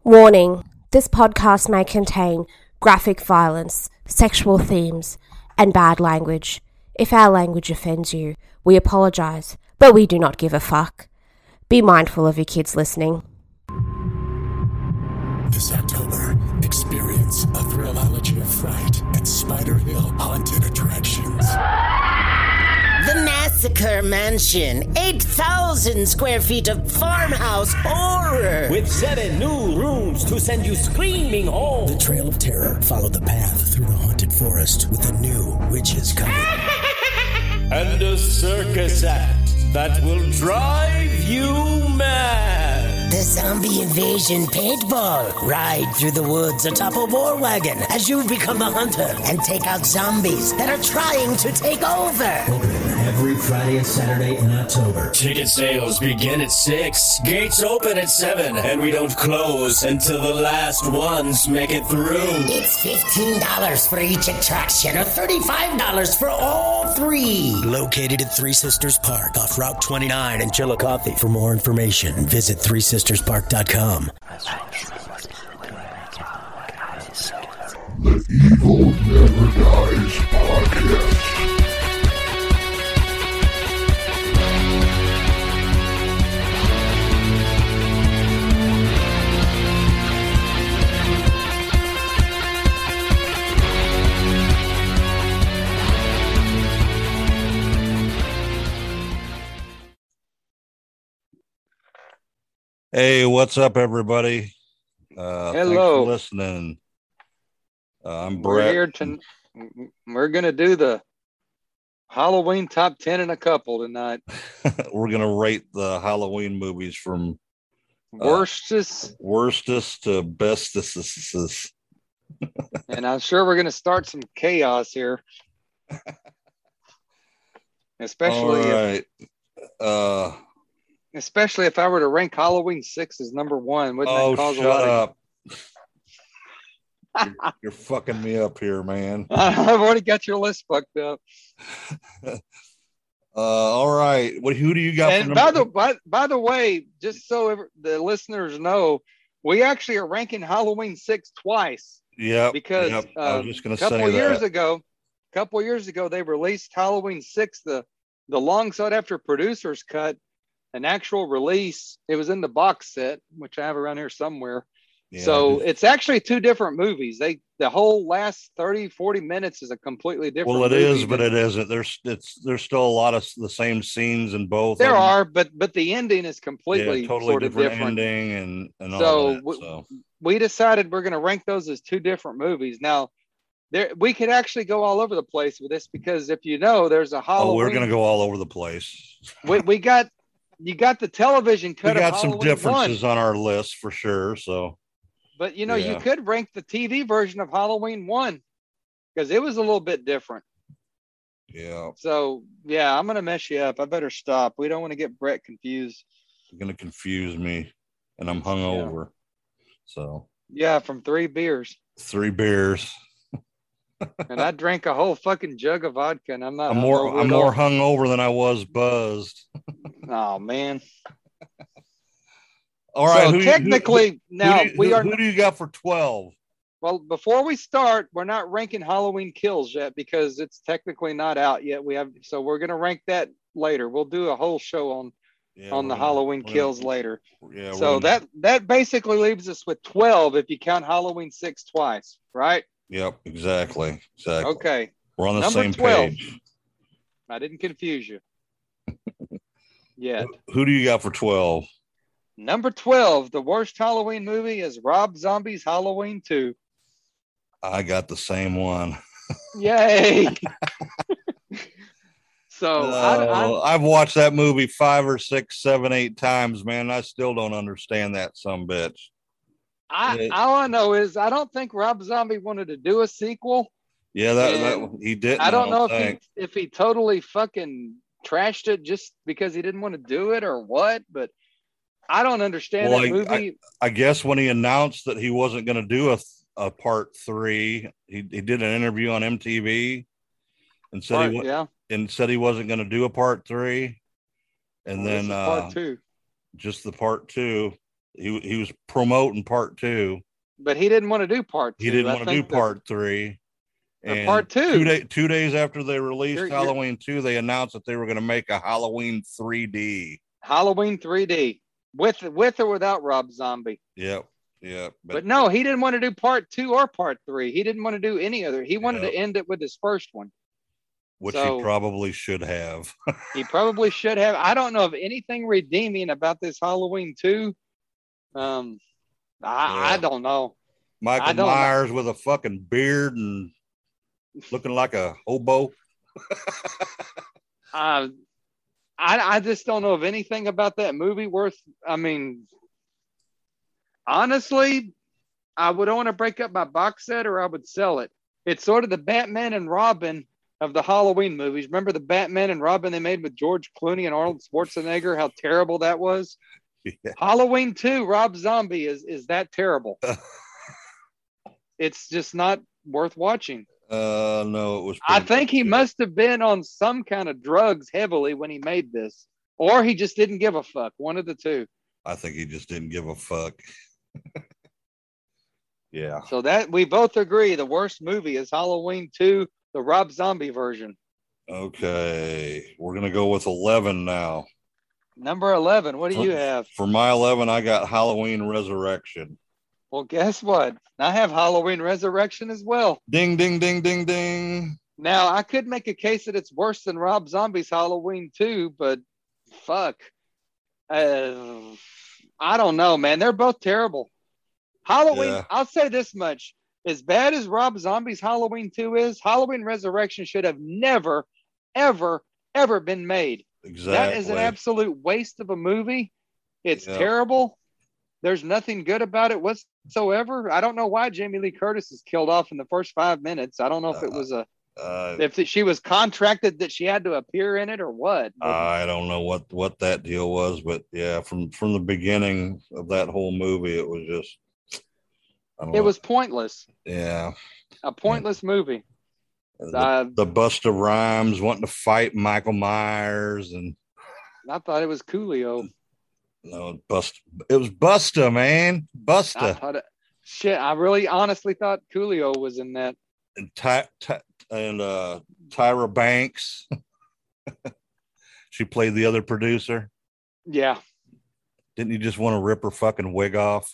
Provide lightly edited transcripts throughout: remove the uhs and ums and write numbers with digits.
Warning: this podcast may contain graphic violence, sexual themes, and bad language. If our language offends you, we apologize, but we do not give a fuck. Be mindful of your kids listening. This October, experience a thrillology of fright at Spider Hill Haunted Attractions. The Massacre Mansion, 8,000 square feet of farmhouse horror. With 7 new rooms to send you screaming home. The Trail of Terror. Follow the path through the haunted forest with a new witches coming. And a circus act that will drive you mad. The Zombie Invasion Paintball. Ride through the woods atop a war wagon as you become the hunter and take out zombies that are trying to take over. Open every Friday and Saturday in October. Ticket sales begin at 6. Gates open at 7. And we don't close until the last ones make it through. It's $15 for each attraction or $35 for all 3. Located at Three Sisters Park off Route 29 in Chillicothe. For more information, visit threesisterspark.com. The Evil Never Dies podcast. Hey, what's up, everybody? Hello. Thanks for listening. I'm Brett. We're gonna do the Halloween top 10 in a couple tonight. We're gonna rate the Halloween movies from Worstest, to bestest. and I'm sure we're gonna start some chaos here. Especially, All right. especially if I were to rank Halloween 6 as number 1, wouldn't that cause a Shut lot up. You're fucking me up here, man. I've already got your list fucked up. All right. Who do you got? And by the way, just so the listeners know, we actually are ranking Halloween 6 twice. Yeah. Because I was just going a to say couple years ago, they released Halloween 6, the long sought after producer's cut, an actual release. It was in the box set, which I have around here somewhere. Yeah, so it's actually 2 different movies. The whole last 30-40 minutes is a completely different Well, it movie is, but it isn't. There's still a lot of the same scenes in both. There are, but the ending is completely totally sort of different ending and all so that. So we decided we're going to rank those as 2 different movies. Now, we could actually go all over the place with this because if you know, there's a Halloween. we're going to go all over the place. You got the television cut. We got of some Halloween differences 1. on our list for sure. So, But you could rank the TV version of Halloween 1 because it was a little bit different. Yeah. So yeah, I'm gonna mess you up. I better stop. We don't want to get Brett confused. You're gonna confuse me, and I'm hungover. So yeah, from 3 beers. 3 beers. And I drank a whole fucking jug of vodka, and I'm not. I'm more hungover than I was buzzed. Oh man. All right. So technically, who do you got for 12? Well, before we start, we're not ranking Halloween Kills yet because it's technically not out yet. So we're going to rank that later. We'll do a whole show on the Halloween Kills later. Yeah. So that basically leaves us with 12 if you count Halloween 6 twice, right? Yep. Exactly. Okay. We're on the Number same 12. page. I didn't confuse you. Yet. Who do you got for 12? Number 12, the worst Halloween movie is Rob Zombie's Halloween 2. I got the same one. Yay! So I've watched that movie 5 or 6, 7, 8 times, man. I still don't understand that bitch. All I know is I don't think Rob Zombie wanted to do a sequel. Yeah, that he didn't. I don't know if he totally fucking trashed it just because he didn't want to do it or what, but I don't understand that movie. I guess when he announced that he wasn't going to do a part 3, he did an interview on MTV and said he wasn't going to do a part 3, and then part 2, just the part 2, He was promoting part 2, but he didn't want to do part 2. He didn't want to do part 3. And part 2. 2 days after they released Halloween 2, they announced that they were going to make a Halloween 3D. Halloween 3D with or without Rob Zombie. Yep. But no, he didn't want to do part 2 or part 3. He didn't want to do any other. He wanted to end it with his first one. Which he probably should have. He probably should have. I don't know of anything redeeming about this Halloween 2. I don't know. Michael Myers with a fucking beard and looking like a hobo. I just don't know of anything about that movie worth. I mean, honestly, I would want to break up my box set or I would sell it. It's sort of the Batman and Robin of the Halloween movies. Remember the Batman and Robin they made with George Clooney and Arnold Schwarzenegger? How terrible that was. Yeah. Halloween 2, Rob Zombie is that terrible. It's just not worth watching. No, it was. I think he must have been on some kind of drugs heavily when he made this, or he just didn't give a fuck. One of the two. I think he just didn't give a fuck. Yeah. So that we both agree the worst movie is Halloween 2, the Rob Zombie version. Okay, we're gonna go with 11 now. Number 11. What do you have? For my 11, I got Halloween Resurrection. Well, guess what? I have Halloween Resurrection as well. Ding, ding, ding, ding, ding. Now, I could make a case that it's worse than Rob Zombie's Halloween 2, but fuck. I don't know, man. They're both terrible. Halloween, I'll say this much. As bad as Rob Zombie's Halloween 2 is, Halloween Resurrection should have never, ever, ever been made. Exactly. That is an absolute waste of a movie. It's terrible. There's nothing good about it whatsoever. I don't know why Jamie Lee Curtis is killed off in the first 5 minutes. I don't know if it was if she was contracted that she had to appear in it or what. I don't know what that deal was, but yeah, from the beginning of that whole movie, it was just. It was pointless. Yeah. A pointless movie. The Busta Rhymes wanting to fight Michael Myers, and I thought it was Coolio. No, it was Busta, man. Busta. I really honestly thought Coolio was in that. And Tyra Banks. She played the other producer. Yeah. Didn't you just want to rip her fucking wig off?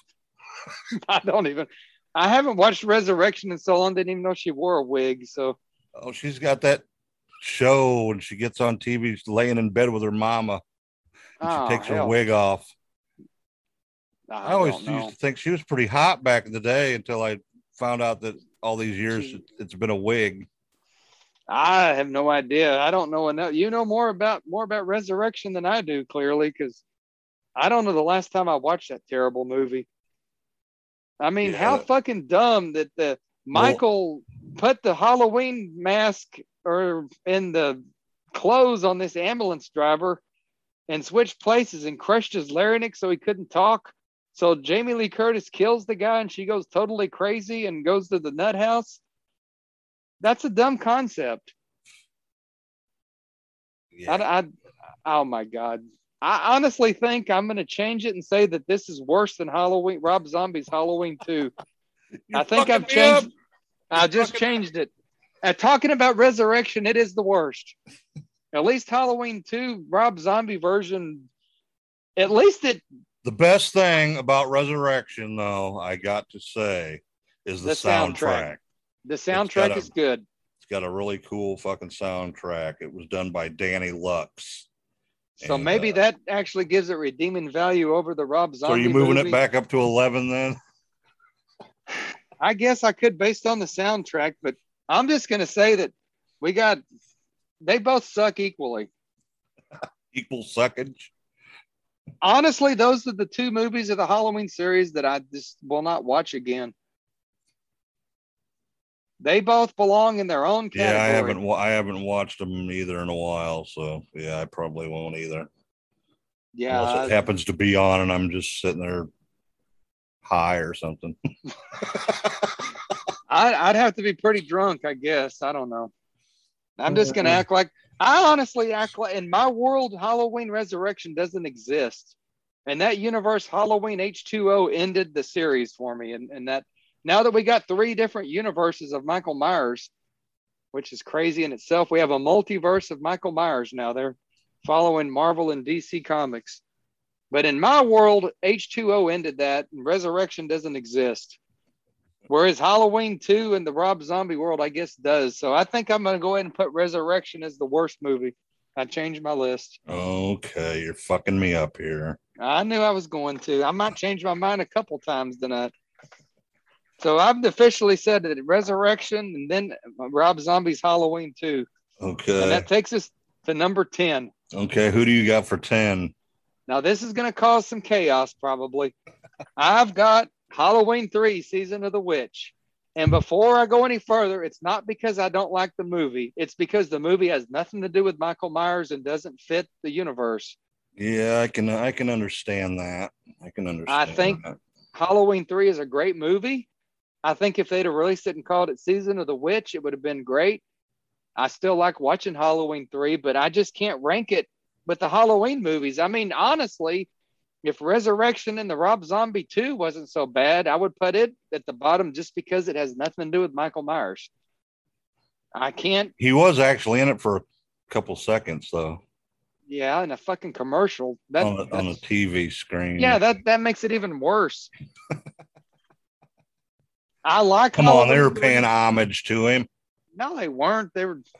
I haven't watched Resurrection in so long, didn't even know she wore a wig. So she's got that show when she gets on TV laying in bed with her mama and she takes her wig off. I always used to think she was pretty hot back in the day until I found out that all these years it's been a wig. I have no idea. I don't know enough. You know more about Resurrection than I do, clearly, because I don't know the last time I watched that terrible movie. I mean, how fucking dumb that the Michael put the Halloween mask or in the clothes on this ambulance driver and switched places and crushed his larynx so he couldn't talk. So Jamie Lee Curtis kills the guy and she goes totally crazy and goes to the nut house. That's a dumb concept. Yeah. Oh my God. I honestly think I'm going to change it and say that this is worse than Rob Zombie's Halloween 2. I think I've changed. I just changed it. Talking about Resurrection, it is the worst. At least Halloween 2, Rob Zombie version, at least it. The best thing about Resurrection, though, I got to say, is the soundtrack. The soundtrack is good. It's got a really cool fucking soundtrack. It was done by Danny Lux. So maybe that actually gives it redeeming value over the Rob Zombie. So are you moving it back up to 11 then? I guess I could based on the soundtrack, but I'm just going to say that they both suck equally. Equal suckage? Honestly, those are the 2 movies of the Halloween series that I just will not watch again. They both belong in their own category. Yeah, I haven't watched them either in a while, so yeah, I probably won't either. Yeah, unless it happens to be on and I'm just sitting there high or something. I'd have to be pretty drunk, I guess. I don't know. I'm just gonna act like I honestly act like in my world, Halloween Resurrection doesn't exist. And that universe, Halloween H2O, ended the series for me. And that now that we got 3 different universes of Michael Myers, which is crazy in itself, we have a multiverse of Michael Myers now. They're following Marvel and DC Comics. But in my world, H2O ended that, and Resurrection doesn't exist. Whereas Halloween 2 in the Rob Zombie world, I guess, does. So I think I'm going to go ahead and put Resurrection as the worst movie. I changed my list. Okay, you're fucking me up here. I knew I was going to. I might change my mind a couple times tonight. So I've officially said that Resurrection and then Rob Zombie's Halloween 2. Okay. And that takes us to number 10. Okay, who do you got for 10? Now, this is going to cause some chaos, probably. I've got Halloween 3, Season of the Witch. And before I go any further, it's not because I don't like the movie. It's because the movie has nothing to do with Michael Myers and doesn't fit the universe. Yeah, I can understand that. I think that. Halloween 3 is a great movie. I think if they'd have released it and called it Season of the Witch, it would have been great. I still like watching Halloween 3, but I just can't rank it with the Halloween movies. I mean, honestly, if Resurrection and the Rob Zombie 2 wasn't so bad, I would put it at the bottom just because it has nothing to do with Michael Myers. I can't. He was actually in it for a couple seconds, though. Yeah, in a fucking commercial. On a TV screen. Yeah, that makes it even worse. I like. Come on, they were paying homage to him. No, they weren't. They were.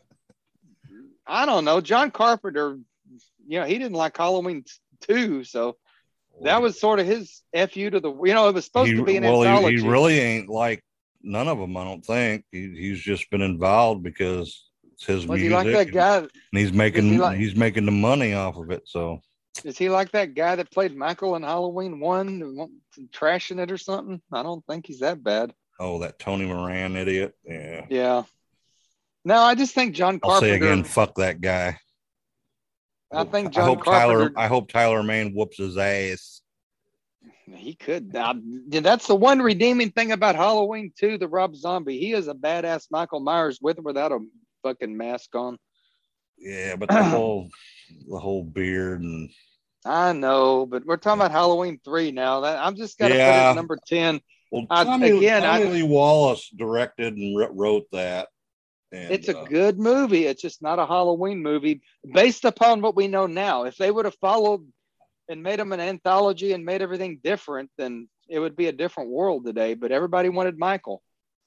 I don't know. John Carpenter, he didn't like Halloween 2, so that was sort of his FU to the. It was supposed to be an anthology. He really ain't like none of them. I don't think he's just been involved because it's his music. He like that guy? And he's making the money off of it. So is he like that guy that played Michael in Halloween 1, trashing it or something? I don't think he's that bad. Oh, that Tony Moran idiot. Yeah. Yeah. No, I just think John Carpenter. I'll say again, fuck that guy. I hope Tyler Mane whoops his ass. He could. That's the one redeeming thing about Halloween 2, the Rob Zombie. He is a badass Michael Myers with or without a fucking mask on. Yeah, but the whole beard and. I know, but we're talking about Halloween 3 now. I'm just got to put it at number 10. Well, Tommy Lee Wallace directed and wrote that. And, it's a good movie. It's just not a Halloween movie based upon what we know now. If they would have followed and made them an anthology and made everything different, then it would be a different world today. But everybody wanted Michael.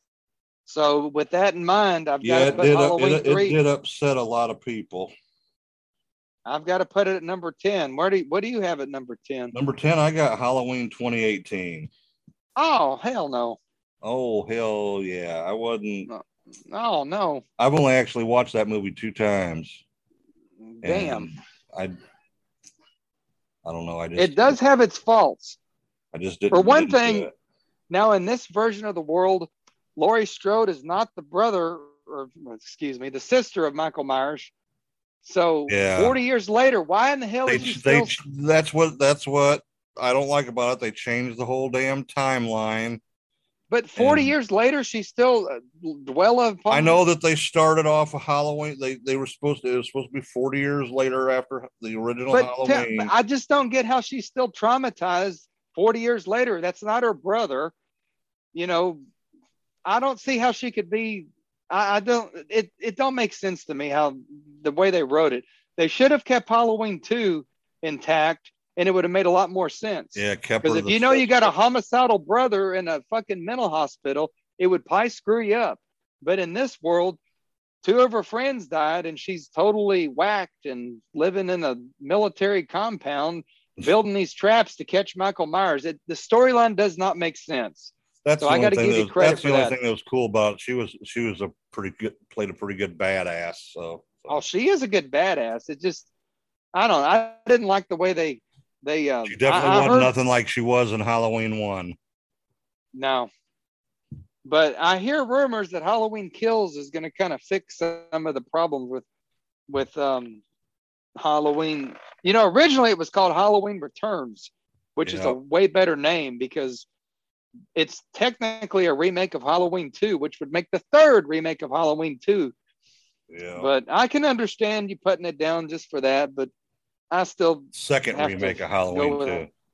So with that in mind, I've got to put Halloween 3. It did upset a lot of people. I've got to put it at number 10. What do you have at number 10? Number 10, I got Halloween 2018. Oh, hell no. Oh, hell yeah. I wasn't. Oh, no. I've only actually watched that movie 2 times. Damn. I don't know. It does have its faults. I just didn't. For one thing, now in this version of the world, Laurie Strode is not the the sister of Michael Myers. So 40 years later, why in the hell is he still... That's what I don't like about it. They changed the whole damn timeline. But 40 years later, she's still dwell upon. I know that they started off a Halloween. It was supposed to be 40 years later after the original Halloween. I just don't get how she's still traumatized 40 years later. That's not her brother. I don't see how she could be. I don't. It don't make sense to me how the way they wrote it. They should have kept Halloween 2 intact. And it would have made a lot more sense. Yeah, because if you got a homicidal brother in a fucking mental hospital, it would probably screw you up. But in this world, 2 of her friends died, and she's totally whacked and living in a military compound, building these traps to catch Michael Myers. The storyline does not make sense. So I got to give you credit for that. That's the only thing that was cool about it. She was played a pretty good badass. So. Oh, she is a good badass. It just, I didn't like the way they. She definitely wasn't nothing like she was in Halloween 1. No. But I hear rumors that Halloween Kills is going to kind of fix some of the problems with Halloween. Originally it was called Halloween Returns, which is a way better name because it's technically a remake of Halloween 2, which would make the 3rd remake of Halloween 2. Yeah. But I can understand you putting it down just for that, but I still second remake of Halloween 2.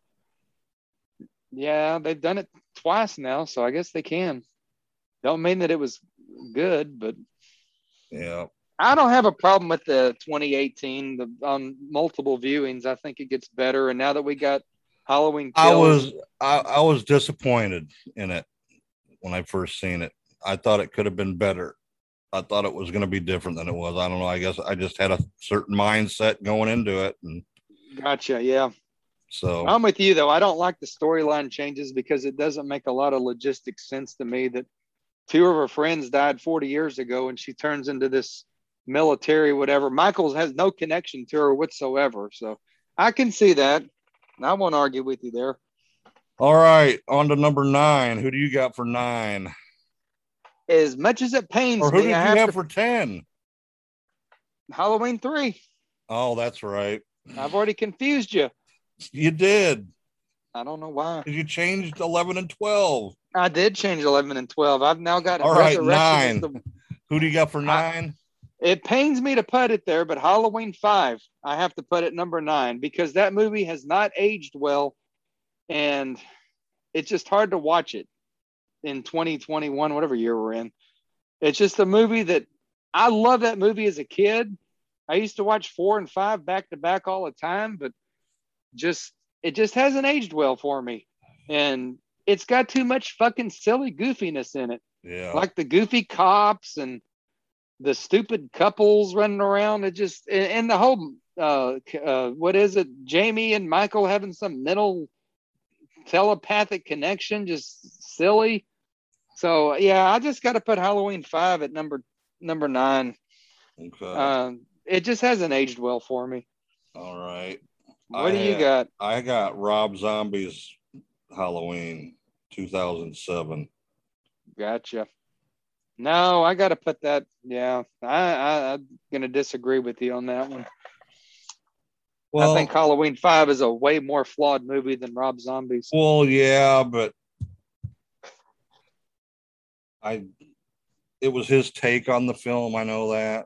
Yeah, they've done it twice now, so I guess they can. Don't mean that it was good, but yeah, I don't have a problem with the 2018 on multiple viewings. I think it gets better, and now that we got Halloween Kills, I was disappointed in it when I first seen it. I thought it could have been better. I thought it was going to be different than it was. I don't know. I guess I just had a certain mindset going into it, and gotcha. Yeah. So I'm with you though. I don't like the storyline changes because it doesn't make a lot of logistic sense to me that two of her friends died 40 years ago and she turns into this military, whatever. Michaels has no connection to her whatsoever. So I can see that. I won't argue with you there. All right. On to number 9. Who do you got for 9? As much as it pains me. Or who did you have for 10? Halloween 3. Oh, that's right. I've already confused you. You did. I don't know why. You changed 11 and 12. I did change 11 and 12. I've now got all right, 9. Who do you got for 9? It pains me to put it there, but Halloween 5, I have to put it number 9 because that movie has not aged well, and it's just hard to watch it in 2021, whatever year we're in. It's just a movie that I love that movie as a kid. I used to watch 4 and 5 back to back all the time, but it just hasn't aged well for me. And it's got too much fucking silly goofiness in it. Yeah. Like the goofy cops and the stupid couples running around. It just, and the whole, what is it? Jamie and Michael having some mental telepathic connection, just silly. So yeah, I just got to put Halloween 5 at number 9. Okay. It just hasn't aged well for me. All right. What do you got? I got Rob Zombie's Halloween 2007. Gotcha. No, I got to put that. Yeah, I'm going to disagree with you on that one. Well, I think Halloween 5 is a way more flawed movie than Rob Zombie's. Well, yeah, but it was his take on the film. I know that.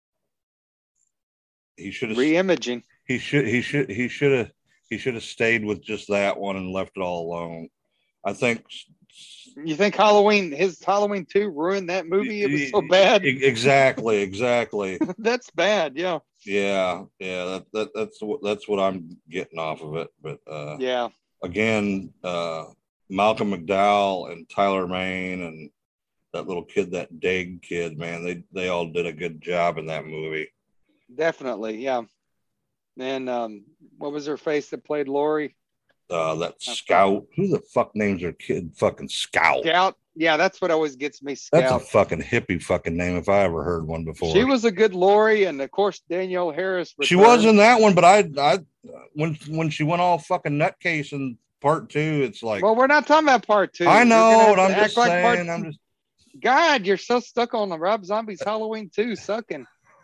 He should have reimaging. He should have stayed with just that one and left it all alone. I think. You think his Halloween 2 ruined that movie? It was so bad. Exactly. That's bad. Yeah. Yeah. That's what I'm getting off of it. But yeah. Again, Malcolm McDowell and Tyler Mane and that little kid, that Dag kid, man, they all did a good job in that movie. Definitely, yeah. And what was her face that played Laurie? That Scout. Who the fuck names her kid fucking Scout? Scout. Yeah, that's what always gets me. Scout. That's a fucking hippie fucking name if I ever heard one before. She was a good Laurie, and of course Danielle Harris. She was in that one, but I when she went all fucking nutcase in part 2, it's like. Well, we're not talking about part 2. I know, but I'm just saying. God, you're so stuck on the Rob Zombie's Halloween 2 sucking.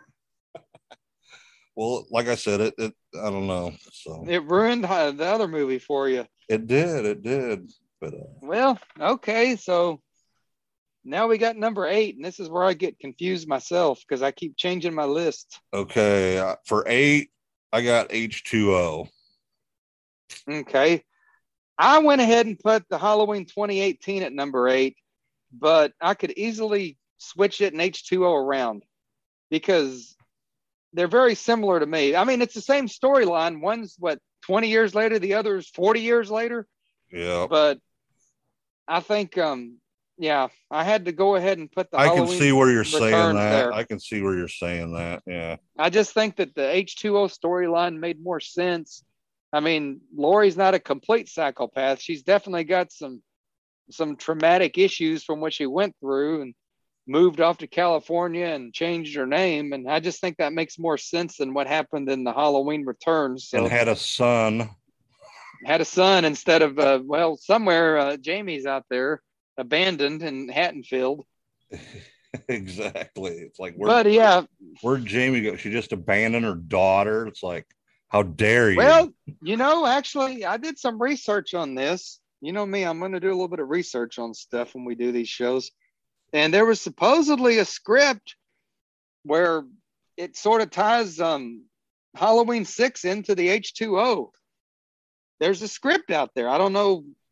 Well, like I said, it I don't know. So it ruined the other movie for you. It did. But well, okay, so now we got number 8, and this is where I get confused myself because I keep changing my list. Okay, for 8, I got H2O. Okay, I went ahead and put the Halloween 2018 at number 8, but I could easily switch it and H2O around because they're very similar to me. I mean, it's the same storyline. One's 20 years later, the other's 40 years later. Yeah. But I think, I had to go ahead and put the I can see where you're saying that. There. I can see where you're saying that. Yeah. I just think that the H2O storyline made more sense. I mean, Laurie's not a complete psychopath. She's definitely got some traumatic issues from what she went through and moved off to California and changed her name. And I just think that makes more sense than what happened in the Halloween Returns. So, and had a son. Instead of, somewhere Jamie's out there abandoned in Haddonfield. Exactly. It's like, where'd Jamie go? She just abandoned her daughter. It's like, how dare you? Well, actually, I did some research on this. You know me, I'm going to do a little bit of research on stuff when we do these shows. And there was supposedly a script where it sort of ties Halloween 6 into the H2O. There's a script out there. I don't know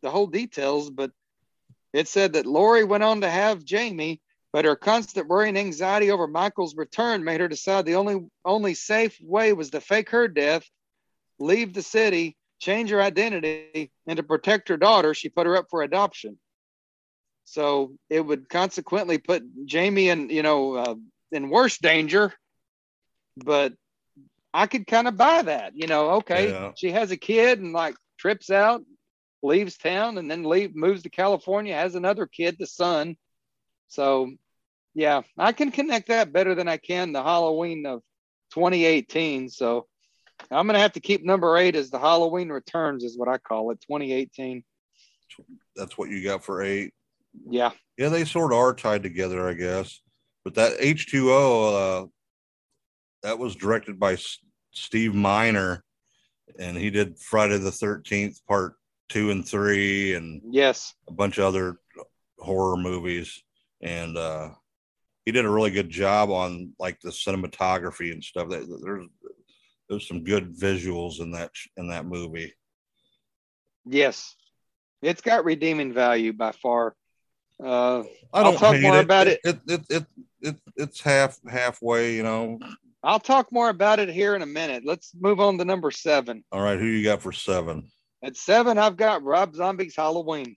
the whole details, but it said that Lori went on to have Jamie, but her constant worry and anxiety over Michael's return made her decide the only safe way was to fake her death, leave the city, change her identity, and to protect her daughter, she put her up for adoption. So it would consequently put Jamie in worse danger, but I could kind of buy that, okay, yeah. She has a kid and like trips out, leaves town, and then moves to California, has another kid, the son. So yeah, I can connect that better than I can the Halloween of 2018. So I'm going to have to keep number 8 as the Halloween Returns is what I call it, 2018. That's what you got for 8. Yeah. Yeah, they sort of are tied together, I guess. But that H2O, that was directed by Steve Miner, and he did Friday the 13th, part 2 and 3, and yes, a bunch of other horror movies. And he did a really good job on like the cinematography and stuff. There's some good visuals in that movie. Yes, it's got redeeming value by far. I don't talk more about it. It's halfway, I'll talk more about it here in a minute. Let's move on to number 7. All right, who you got for 7? At 7, I've got Rob Zombie's Halloween.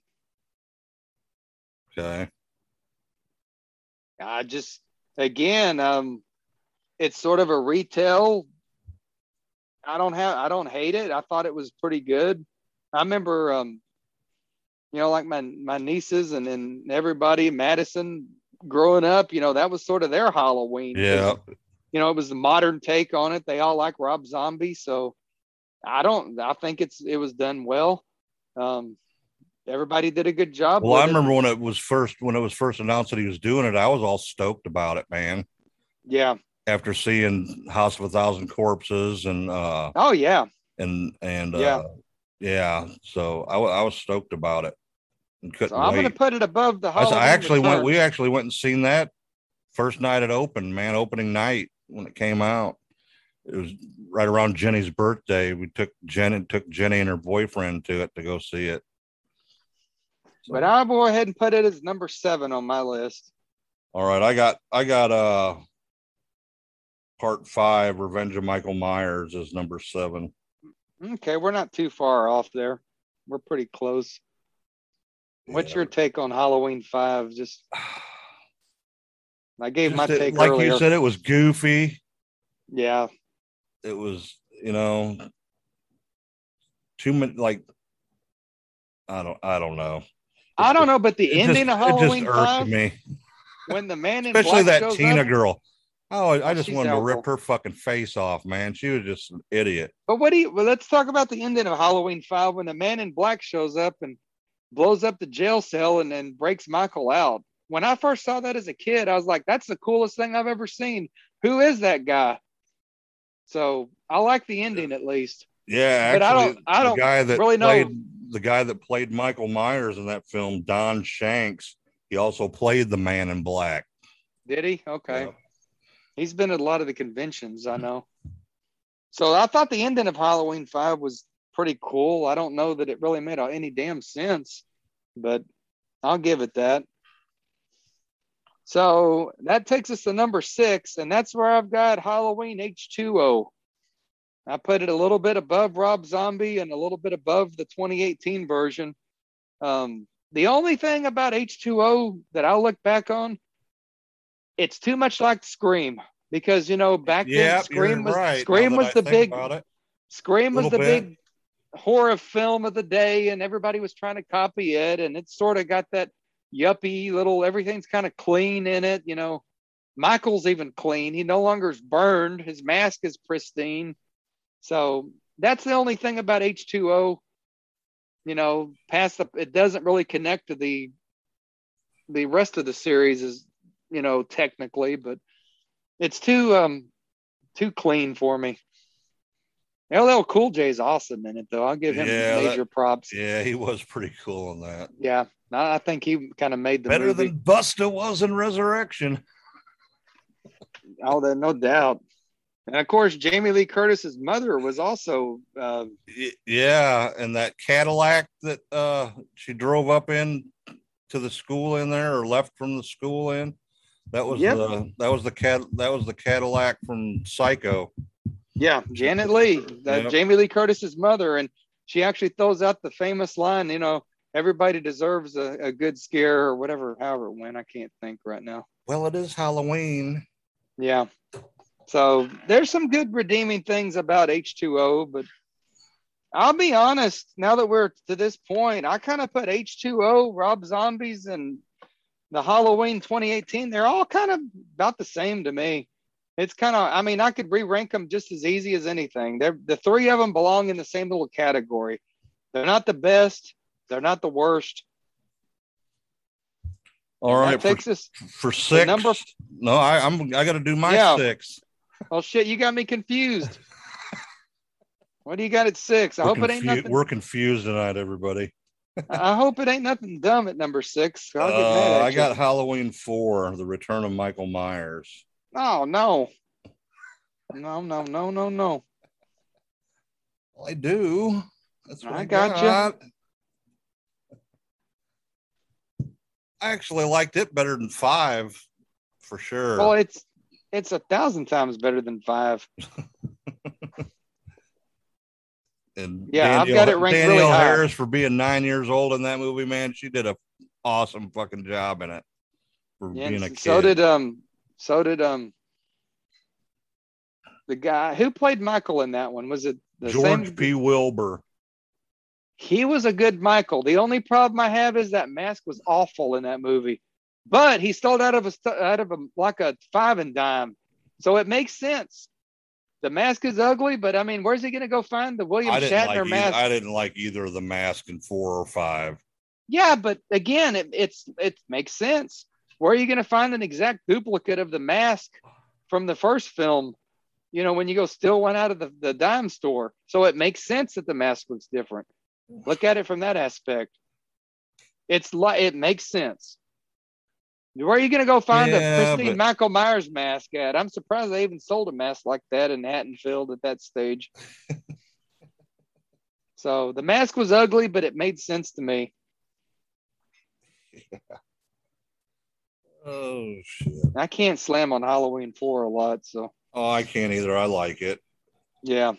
Okay. I just, again, it's sort of a retell. I don't hate it. I thought it was pretty good. I remember, like my nieces and then everybody, Madison, growing up, that was sort of their Halloween. Yeah. It was the modern take on it. They all like Rob Zombie. So I think it was done well. Everybody did a good job. Well, I remember when it was first announced that he was doing it, I was all stoked about it, man. Yeah. After seeing House of a Thousand Corpses and oh yeah. And yeah. So I was stoked about it. And couldn't so I'm going to put it above the Halloween. We actually went and seen that first night it opened, man, opening night when it came out. It was right around Jenny's birthday. We took Jenny and her boyfriend to it to go see it. So. But I'll go ahead and put it as number 7 on my list. All right. I got part 5, Revenge of Michael Myers, is number 7. Okay. We're not too far off there. We're pretty close. What's your take on Halloween 5? Just I gave my take like earlier. You said, it was goofy. Yeah. It was, too many, like, I don't know. I don't know, but the ending of Halloween 5, me. When the man in especially black that shows Tina up, girl. Oh, I just wanted awful. to rip her fucking face off, man. She was just an idiot. But let's talk about the ending of Halloween 5 when the man in black shows up and blows up the jail cell and then breaks Michael out. When I first saw that as a kid, I was like, that's the coolest thing I've ever seen. Who is that guy? So I like the ending at least. Yeah, actually, but I don't really know. The guy that played Michael Myers in that film, Don Shanks, he also played the man in black. Did he? Okay. Yeah. He's been at a lot of the conventions, I know. So I thought the ending of Halloween 5 was pretty cool. I don't know that it really made any damn sense, but I'll give it that. So that takes us to number 6, and that's where I've got Halloween H2O. I put it a little bit above Rob Zombie and a little bit above the 2018 version. The only thing about H2O that I'll look back on, it's too much like Scream, because back then Scream was the big horror film of the day, and everybody was trying to copy it, and it sort of got that yuppie little, everything's kind of clean in it. Michael's even clean. He no longer is burned. His mask is pristine. So that's the only thing about H2O. It doesn't really connect to the rest of the series, is technically, but it's too clean for me. LL Cool J is awesome in it, though. I'll give him major props. Yeah, he was pretty cool in that. Yeah, I think he kind of made the better movie. Than Busta was in Resurrection. Oh, no doubt. And of course, Jamie Lee Curtis's mother was also. Yeah, and that Cadillac that she drove up in to the school in there, or left from the school in. That was the Cadillac from Psycho. Yeah, Janet Leigh, Jamie Lee Curtis's mother, and she actually throws out the famous line, everybody deserves a good scare or whatever, however it went. I can't think right now. Well, it is Halloween. Yeah. So there's some good redeeming things about H2O, but I'll be honest, now that we're to this point, I kind of put H2O, Rob Zombies, and the Halloween 2018, they're all kind of about the same to me. It's kind of, I could re-rank them just as easy as anything. The three of them belong in the same little category. They're not the best. They're not the worst. All right, for six. I got to do my 6. Oh shit, you got me confused. What do you got at 6? I hope it ain't nothing. We're confused tonight, everybody. I hope it ain't nothing dumb at number 6. I'll get mad at I got Halloween 4, The Return of Michael Myers. Oh no. No. Well, I do. That's what I got you. I actually liked it better than 5, for sure. Well, it's 1,000 times better than 5. And I've got it ranked really high. Danielle Harris, for being 9 years old in that movie, man, she did a awesome fucking job in it for being a kid. So did the guy who played Michael in that one. Was it the George P. Wilbur? He was a good Michael. The only problem I have is that mask was awful in that movie, but he stole out of a like a 5 and dime, so it makes sense. The mask is ugly, but where's he going to go find the William Shatner mask? I didn't like either of the mask in 4 or 5. Yeah, but again, it makes sense. Where are you going to find an exact duplicate of the mask from the first film? When you go steal one out of the dime store. So it makes sense that the mask looks different. Look at it from that aspect. It makes sense. Where are you going to go find a pristine Michael Myers mask at? I'm surprised they even sold a mask like that in Haddonfield at that stage. So the mask was ugly, but it made sense to me. Yeah. Oh, shit. I can't slam on Halloween 4 a lot, so. Oh, I can't either. I like it. Yeah.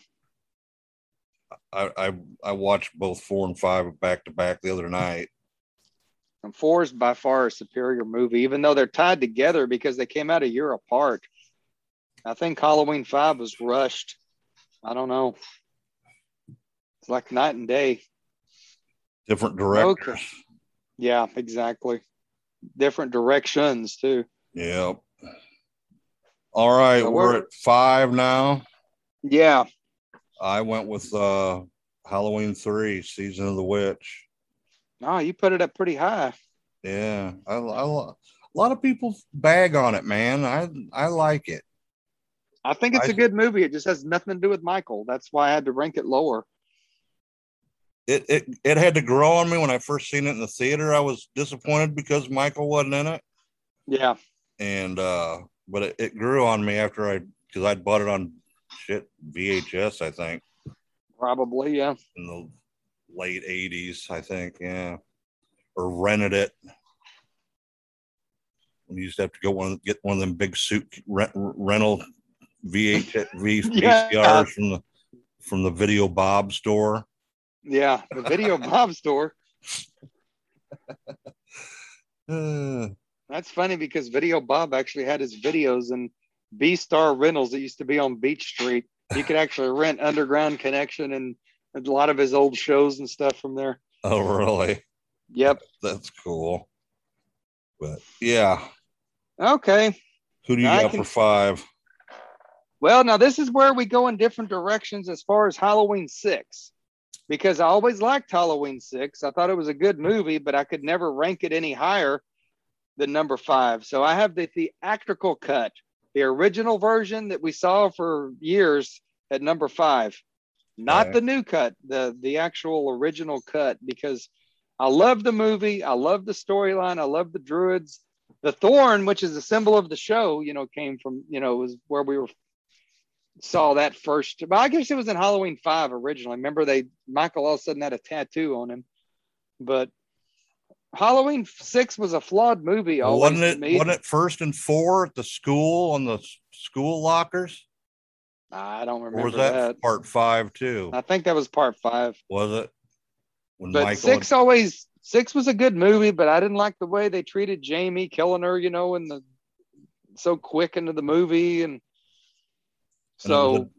I watched both 4 and 5 back to back the other night. And 4 is by far a superior movie, even though they're tied together because they came out a year apart. I think Halloween 5 was rushed. I don't know. It's like night and day. Different directors. Okay. Yeah, exactly. Different directions too. Yep. All right, so we're at 5 now. Yeah. I went with Halloween 3, Season of the Witch. Oh, you put it up pretty high. Yeah. A lot of people bag on it, man. I like it. I think it's a good movie. It just has nothing to do with Michael. That's why I had to rank it lower. It had to grow on me when I first seen it in the theater. I was disappointed because Michael wasn't in it. Yeah. And but it grew on me because I'd bought it on VHS, I think. Probably, yeah. In the late 80s, I think, yeah. Or rented it. You used to have to get one of them big rental VCRs from the Video Bob store. Yeah, the Video Bob store. That's funny because Video Bob actually had his videos in B-Star Rentals that used to be on Beach Street. You could actually rent Underground Connection and a lot of his old shows and stuff from there. Oh, really? Yep. That's cool. But yeah. Okay. Who do you got for 5? Well, now this is where we go in different directions as far as Halloween 6. Because I always liked Halloween 6. I thought it was a good movie, but I could never rank it any higher than number 5. So I have the theatrical cut, the original version that we saw for years at number 5. Not the new cut, the actual original cut, because I love the movie. I love the storyline. I love the druids. The thorn, which is a symbol of the show, came from, was where we were saw that first. But I guess it was in Halloween 5 originally. Remember, Michael all of a sudden had a tattoo on him. But Halloween 6 was a flawed movie. Wasn't it first and 4 at the school on the school lockers? I don't remember. Or was that part 5 too? I think that was part 5. Was it? But 6 was a good movie, but I didn't like the way they treated Jamie, killing her, and so quick into the movie, and so.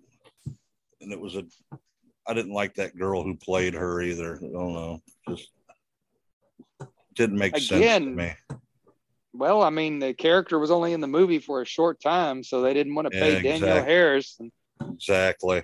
I didn't like that girl who played her either. I don't know, just didn't make sense to me. Well, I mean, the character was only in the movie for a short time, so they didn't want to pay Danielle Harris. Exactly.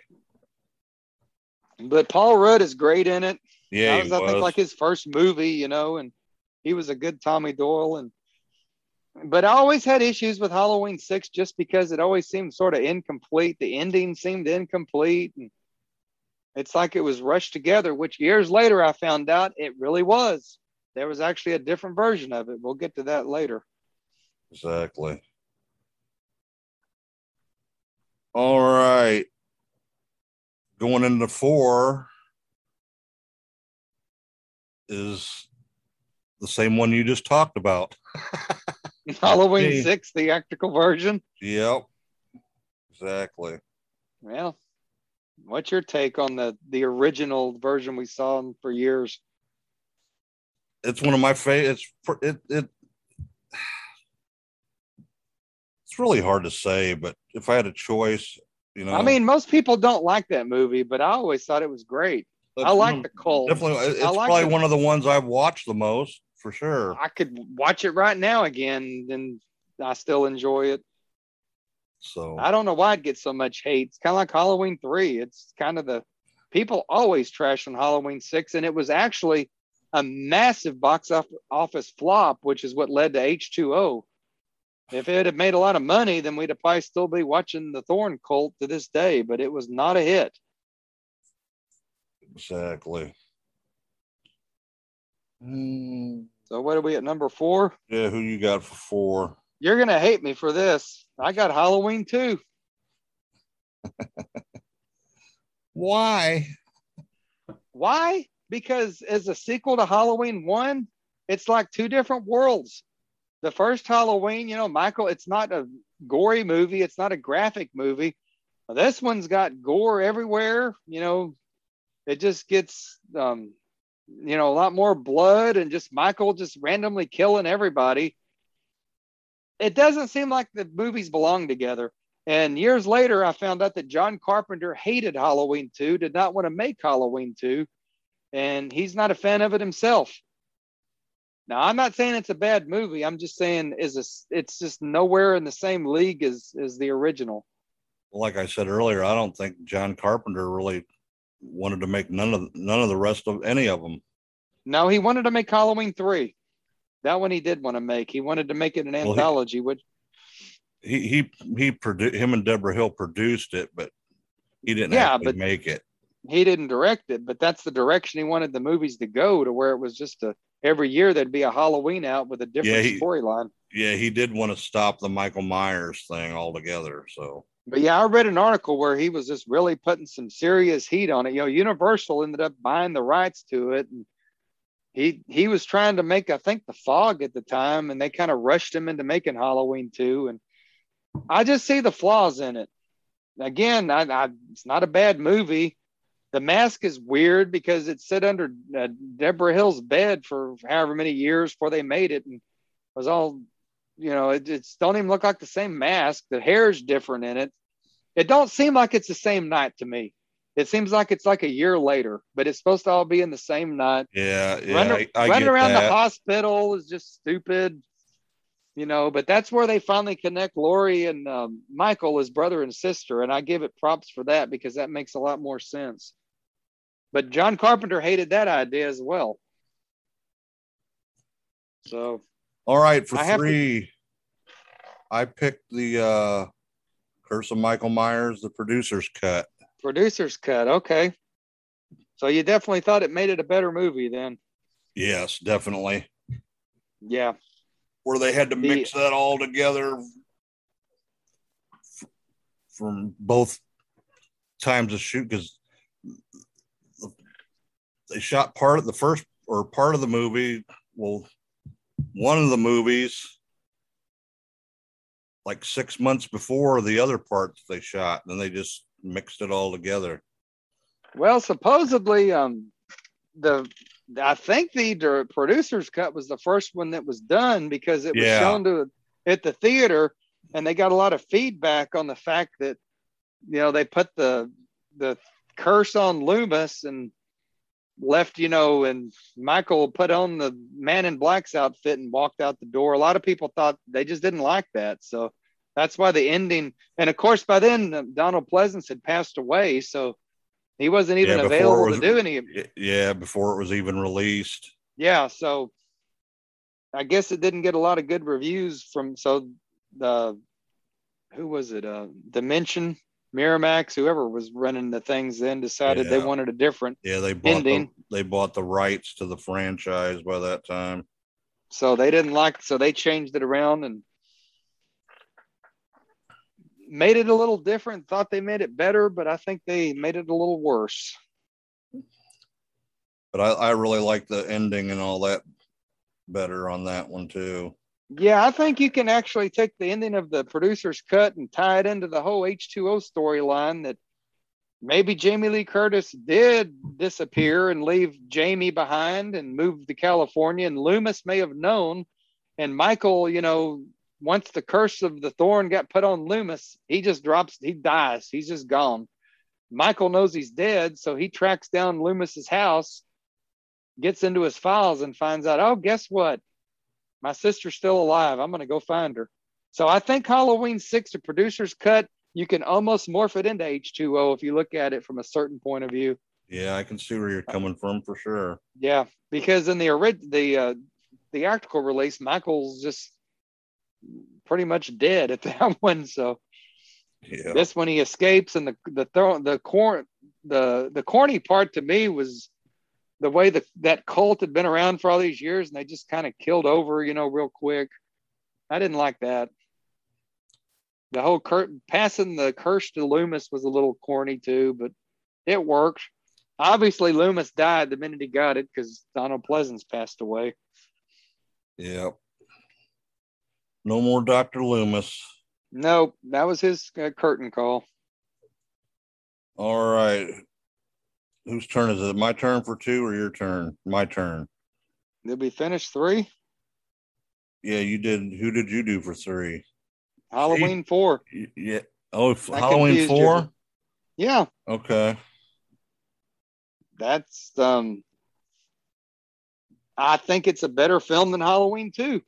But Paul Rudd is great in it. Yeah, I think like his first movie, and he was a good Tommy Doyle. But I always had issues with Halloween 6 just because it always seemed sort of incomplete. The ending seemed incomplete, and it's like it was rushed together, which years later I found out it really was. There was actually a different version of it. We'll get to that later. Exactly. All right. Going into 4 is the same one you just talked about. Halloween 6 theatrical version. Yep. Exactly. Well, what's your take on the original version we saw for years? It's one of my favorites. It's really hard to say, but if I had a choice, I mean, most people don't like that movie, but I always thought it was great. I like the cult. Definitely, it's probably one of the ones I've watched the most, for sure. I could watch it right now again, and I still enjoy it. So I don't know why it gets so much hate. It's kind of like Halloween 3. It's kind of people always trash on Halloween 6, and it was actually a massive box office flop, which is what led to H2O. If it had made a lot of money, then we'd probably still be watching the Thorn Cult to this day, but it was not a hit. Exactly. So what are we at, number 4? Yeah, who you got for 4? You're going to hate me for this. I got Halloween 2. Why? Why? Because as a sequel to Halloween 1, it's like two different worlds. The first Halloween, Michael, it's not a gory movie. It's not a graphic movie. This one's got gore everywhere. It just gets, a lot more blood and just Michael just randomly killing everybody. It doesn't seem like the movies belong together. And years later, I found out that John Carpenter hated Halloween 2, did not want to make Halloween 2, and he's not a fan of it himself. Now, I'm not saying it's a bad movie. I'm just saying it's just nowhere in the same league as the original. Like I said earlier, I don't think John Carpenter really wanted to make none of the rest of any of them. No, he wanted to make Halloween 3. That one he did want to make. He wanted to make it an anthology. Which he produced, him and Deborah Hill produced it, but he didn't actually make it. He didn't direct it, but that's the direction he wanted the movies to go, to where it was just every year there'd be a Halloween out with a different storyline. Yeah, he did want to stop the Michael Myers thing altogether. So, but yeah, I read an article where he was just really putting some serious heat on it. Universal ended up buying the rights to it, and he was trying to make, I think, The Fog at the time, and they kind of rushed him into making Halloween 2. And I just see the flaws in it. Again, it's not a bad movie. The mask is weird because it sat under Deborah Hill's bed for however many years before they made it, and was all, it don't even look like the same mask. The hair is different in it. It don't seem like it's the same night to me. It seems like it's like a year later, but it's supposed to all be in the same night. Yeah. Running around the hospital is just stupid, but that's where they finally connect Laurie and Michael as brother and sister. And I give it props for that, because that makes a lot more sense. But John Carpenter hated that idea as well. So, all right, for 3, I picked the Curse of Michael Myers, the producer's cut. Producer's cut, okay. So you definitely thought it made it a better movie then? Yes, definitely. Yeah. Where they had to mix that all together from both times to shoot because they shot part of the movie. Well, one of the movies like 6 months before the other parts they shot, and they just mixed it all together. Well, supposedly, I think the producer's cut was the first one that was done because it was shown at the theater, and they got a lot of feedback on the fact that, you know, they put the curse on Loomis and left, you know, and Michael put on the Man in Black's outfit and walked out the door. A lot of people thought they just didn't like that. So that's why the ending, and of course, by then Donald Pleasence had passed away. So he wasn't even available to do any. Yeah. Before it was even released. Yeah. So I guess it didn't get a lot of good reviews from, who was it? Dimension, Miramax, whoever was running the things then decided they wanted a different ending. They bought the rights to the franchise by that time. So they didn't so they changed it around and made it a little different. Thought they made it better, but I think they made it a little worse. But I really like the ending and all that better on that one too. Yeah, I think you can actually take the ending of the producer's cut and tie it into the whole H2O storyline, that maybe Jamie Lee Curtis did disappear and leave Jamie behind and move to California, and Loomis may have known. And Michael, you know, once the curse of the thorn got put on Loomis, he dies. He's just gone. Michael knows he's dead, so he tracks down Loomis's house, gets into his files and finds out, oh, guess what? My sister's still alive. I'm going to go find her. So I think Halloween 6, the producer's cut, you can almost morph it into H2O if you look at it from a certain point of view. Yeah, I can see where you're coming from for sure. Yeah, because in the theatrical release, Michael's just pretty much dead at that one. So this one he escapes, and the corny part to me was the way that cult had been around for all these years, and they just kind of killed over, you know, real quick. I didn't like that. The whole passing the curse to Loomis was a little corny too, but it worked. Obviously, Loomis died the minute he got it because Donald Pleasence passed away. Yep. No more Dr. Loomis. Nope, that was his curtain call. All right. Whose turn is it? My turn for 2 or your turn? My turn. Did we finish 3? Yeah, you did. Who did you do for 3? Halloween 4. Yeah. Oh, Halloween 4? Yeah. Okay. That's I think it's a better film than Halloween 2.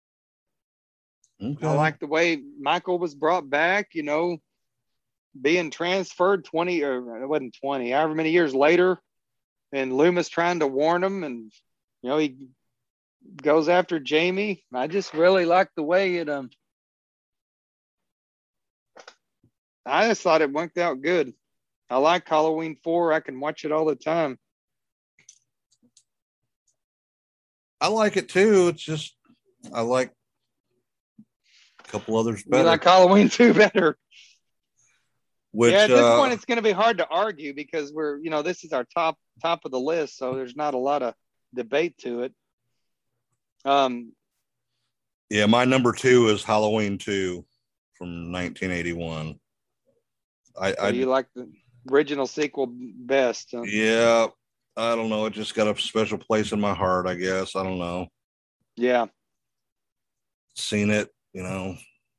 Okay. I like the way Michael was brought back, you know, being transferred 20, or it wasn't 20, however many years later, and Loomis trying to warn him, and, you know, he goes after Jamie. I just really like the way it, I just thought it worked out good. I like Halloween 4. I can watch it all the time. I like it too. It's just, I like a couple others better. You like Halloween 2 better? Which, yeah, at this point, it's going to be hard to argue because we're, you know, this is our top of the list, so there's not a lot of debate to it. Yeah, my number 2 is Halloween 2 from 1981. You like the original sequel best? Huh? Yeah, I don't know. It just got a special place in my heart, I guess. I don't know. Yeah. Seen it, you know,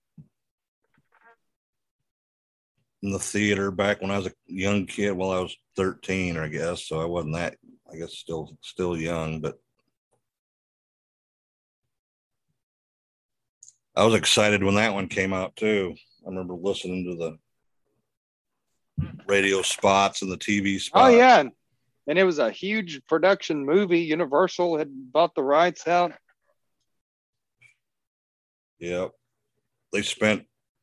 in the theater back when I was a young kid. Well, I was 13, I guess, so I wasn't that, I guess, still young, but I was excited when that one came out too. I remember listening to the radio spots and the TV spots. Oh yeah, and it was a huge production movie. Universal had bought the rights out. Yep, they spent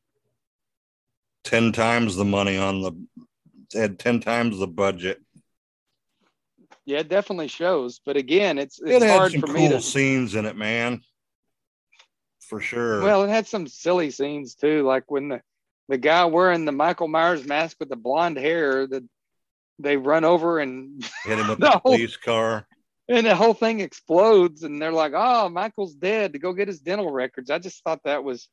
10 times the money had 10 times the budget. Yeah, it definitely shows. But again, it's it had hard some for cool me to scenes in it, man. For sure. Well, it had some silly scenes too, like when The guy wearing the Michael Myers mask with the blonde hair that they run over and hit him with the police car. And the whole thing explodes, and they're like, "Oh, Michael's dead," to go get his dental records. I just thought that was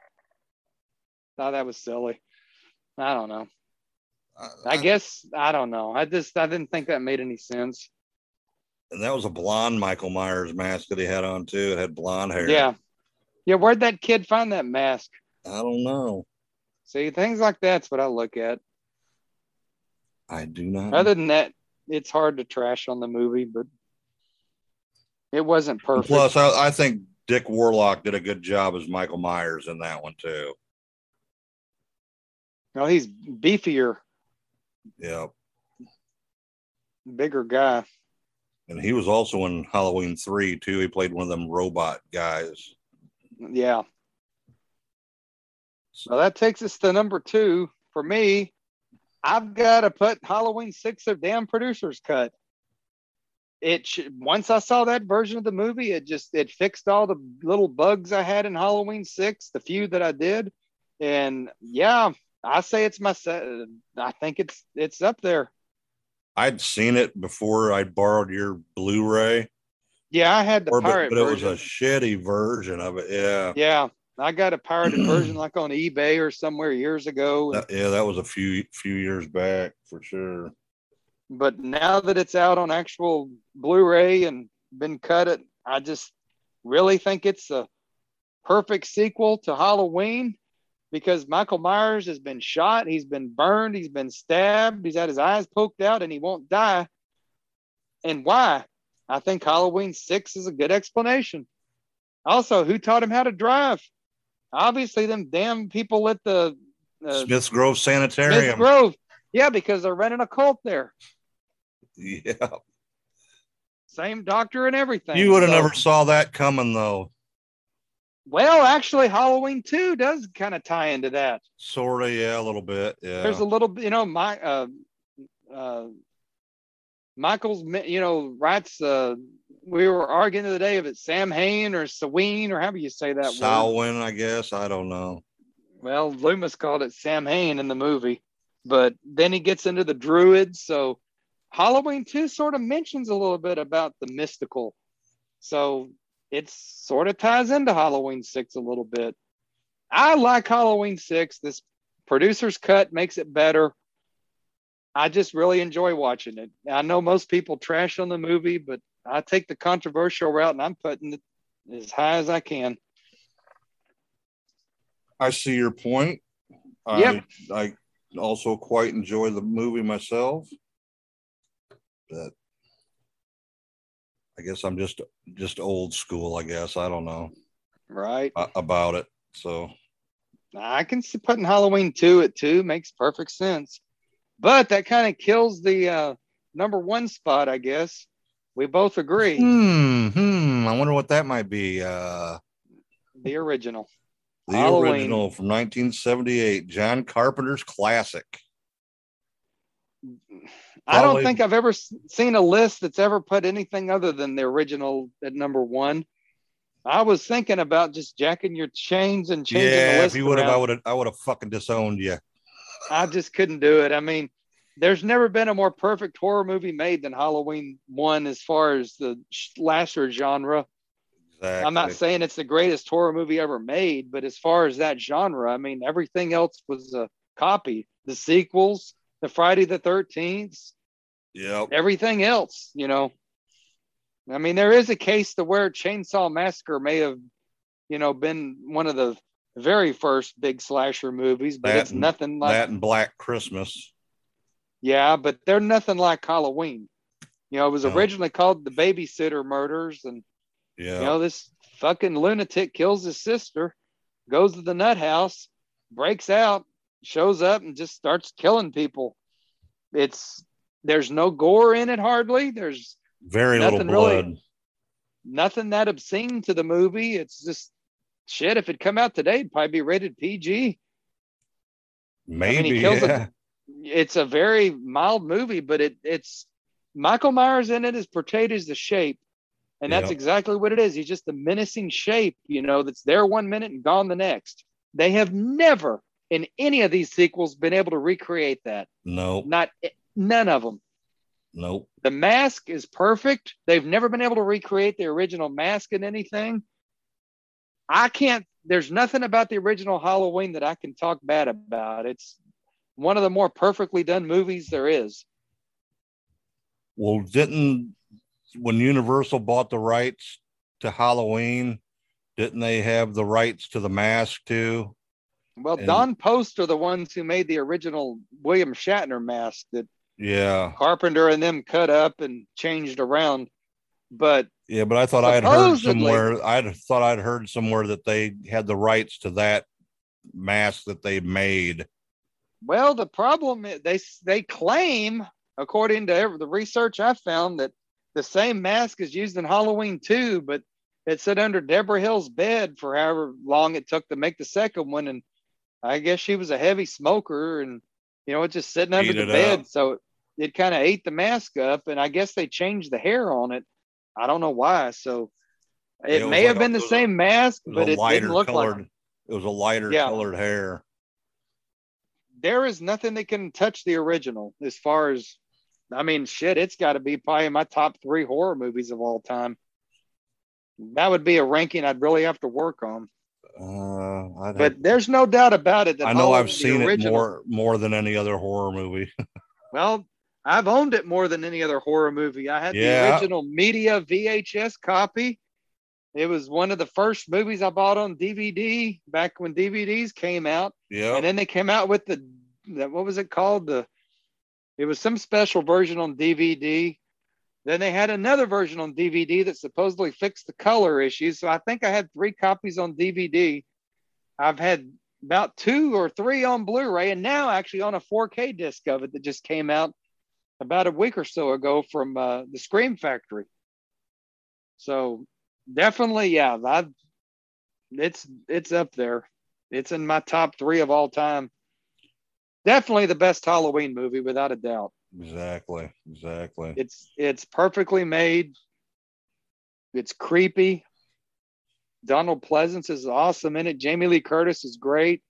silly. I don't know. I guess I don't know. I didn't think that made any sense. And that was a blonde Michael Myers mask that he had on too. It had blonde hair. Yeah. Where'd that kid find that mask? I don't know. See, things like that's what I look at. I do not. Other than that, it's hard to trash on the movie, but it wasn't perfect. Plus, I think Dick Warlock did a good job as Michael Myers in that one too. Well, he's beefier. Yep. Bigger guy. And he was also in Halloween 3 too. He played one of them robot guys. Yeah. So that takes us to number 2. For me, I've got to put Halloween 6 of damn producer's cut. Once I saw that version of the movie, it fixed all the little bugs I had in Halloween 6, the few that I did. And yeah, I say it's I think it's up there. I'd seen it before I borrowed your Blu-ray. Yeah, I had the pirate version. But it version. was a shitty version of it. Yeah. Yeah. I got a pirated version like on eBay or somewhere years ago. That was a few years back for sure. But now that it's out on actual Blu-ray and been cut, I just really think it's a perfect sequel to Halloween, because Michael Myers has been shot, he's been burned, he's been stabbed, he's had his eyes poked out, and he won't die. And why? I think Halloween 6 is a good explanation. Also, who taught him how to drive? Obviously, them damn people at the Smiths Grove Sanitarium. Smiths Grove. Yeah, because they're running a cult there. Yeah. Same doctor and everything. You would have never saw that coming, though. Well, actually, Halloween 2 does kind of tie into that. Sort of, yeah, a little bit. Yeah. There's a little, Michael's, writes, we were arguing the other day if it's Sam Hain or Samhain or however you say that Samhain, I guess. I don't know. Well, Loomis called it Sam Hain in the movie, but then he gets into the Druids. So Halloween 2 sort of mentions a little bit about the mystical. So it sort of ties into Halloween 6 a little bit. I like Halloween 6. This producer's cut makes it better. I just really enjoy watching it. I know most people trash on the movie, but I take the controversial route and I'm putting it as high as I can. I see your point. Yep. I also quite enjoy the movie myself. But I guess I'm just old school, I guess. I don't know. Right. About it. So I can see putting Halloween 2 at 2 makes perfect sense. But that kind of kills the number 1 spot, I guess. We both agree. I wonder what that might be. The original. The Halloween. Original from 1978, John Carpenter's classic. I don't think I've ever seen a list that's ever put anything other than the original at number 1. I was thinking about just jacking your chains and changing the list. If you would have, I would have fucking disowned you. I just couldn't do it. I mean, there's never been a more perfect horror movie made than Halloween 1 as far as the slasher genre. Exactly. I'm not saying it's the greatest horror movie ever made, but as far as that genre, I mean, everything else was a copy. The sequels, the Friday the 13th, everything else, I mean, there is a case to where Chainsaw Massacre may have, been one of the very first big slasher movies, but it's nothing like that and Black Christmas. Yeah, but they're nothing like Halloween. It was originally called The Babysitter Murders, and this fucking lunatic kills his sister, goes to the nut house, breaks out, shows up, and just starts killing people. There's no gore in it hardly. There's very little blood. Really, nothing that obscene to the movie. It's just shit. If it come out today, it'd probably be rated PG. Maybe. It's a very mild movie, but it's Michael Myers in it is portrayed as the shape. And that's exactly what it is. He's just a menacing shape, that's there one minute and gone the next. They have never in any of these sequels been able to recreate that. No. None of them. Nope. The mask is perfect. They've never been able to recreate the original mask in anything. There's nothing about the original Halloween that I can talk bad about. It's one of the more perfectly done movies there is. Well, when Universal bought the rights to Halloween, didn't they have the rights to the mask too? Well, Don Post are the ones who made the original William Shatner mask that Carpenter and them cut up and changed around. But I thought I'd heard somewhere that they had the rights to that mask that they made. Well, the problem is they claim, according to the research I found, that the same mask is used in Halloween 2, but it sat under Deborah Hill's bed for however long it took to make the second one. And I guess she was a heavy smoker and, it's just sitting under the bed. So it kind of ate the mask up. And I guess they changed the hair on it. I don't know why. So it may have been the same mask, but it didn't look like it was a lighter colored hair. There is nothing that can touch the original as far as, it's got to be probably my top 3 horror movies of all time. That would be a ranking I'd really have to work on. But there's no doubt about it. I know I've seen it more than any other horror movie. Well, I've owned it more than any other horror movie. I had the original media VHS copy. It was one of the first movies I bought on DVD back when DVDs came out. Yeah. And then they came out with what was it called? It was some special version on DVD. Then they had another version on DVD that supposedly fixed the color issues. So I think I had 3 copies on DVD. I've had about 2 or 3 on Blu-ray, and now actually on a 4K disc of it that just came out about a week or so ago from the Scream Factory. So definitely, it's up there. It's in my top 3 of all time. Definitely the best Halloween movie, without a doubt. Exactly. It's perfectly made. It's creepy. Donald Pleasance is awesome in it. Jamie Lee Curtis is great.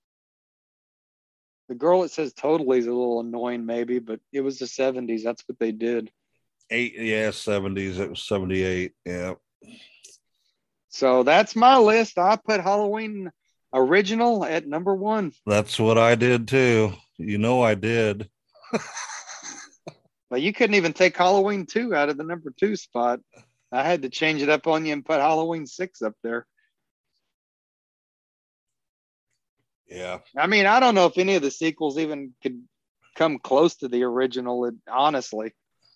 The girl that says totally is a little annoying, maybe, but it was the 70s. That's what they did. 70s. It was 78. Yeah. So that's my list. I put Halloween original at number 1. That's what I did too. I did. Well, you couldn't even take Halloween 2 out of the number 2 spot. I had to change it up on you and put Halloween 6 up there. Yeah. I don't know if any of the sequels even could come close to the original, honestly.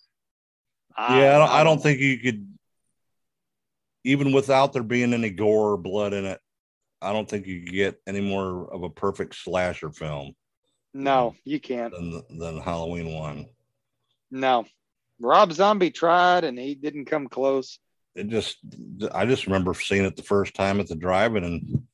I don't think you could, even without there being any gore or blood in it, I don't think you could get any more of a perfect slasher film. No, you can't. Than Halloween 1. No. Rob Zombie tried and he didn't come close. I just remember seeing it the first time at the drive-in and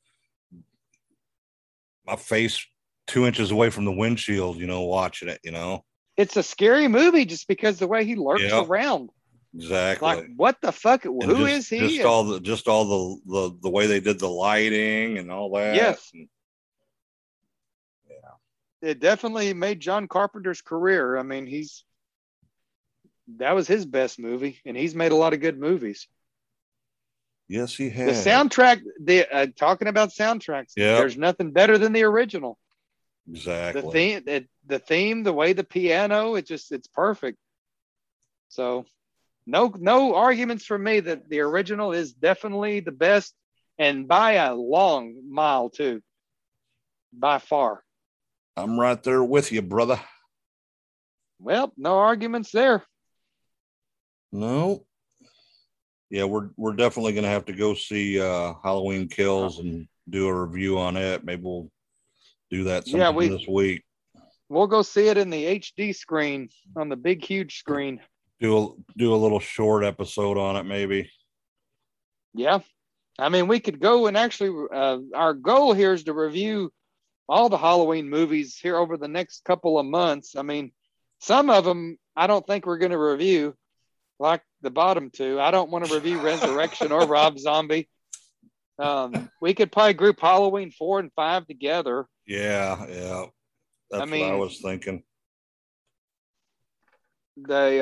my face 2 inches away from the windshield, watching it, It's a scary movie just because the way he lurks around. Exactly. Like, what the fuck? Who is he? Just all the way they did the lighting and all that. Yes. It definitely made John Carpenter's career. That was his best movie, and he's made a lot of good movies. Yes, he has. The soundtrack, talking about soundtracks, there's nothing better than the original. Exactly. The theme, the way the piano, it's perfect. So no arguments for me that the original is definitely the best, and by a long mile too, by far. I'm right there with you, brother. Well, no arguments there. No. Yeah, we're definitely going to have to go see Halloween Kills and do a review on it. Maybe we'll do that sometime this week. We'll go see it in the HD screen on the big, huge screen. Do a little short episode on it, maybe. Yeah. We could go and actually, our goal here is to review all the Halloween movies here over the next couple of months. Some of them I don't think we're going to review, like the bottom 2. I don't want to review Resurrection or Rob Zombie. We could probably group Halloween 4 and 5 together. Yeah. That's what I was thinking. They,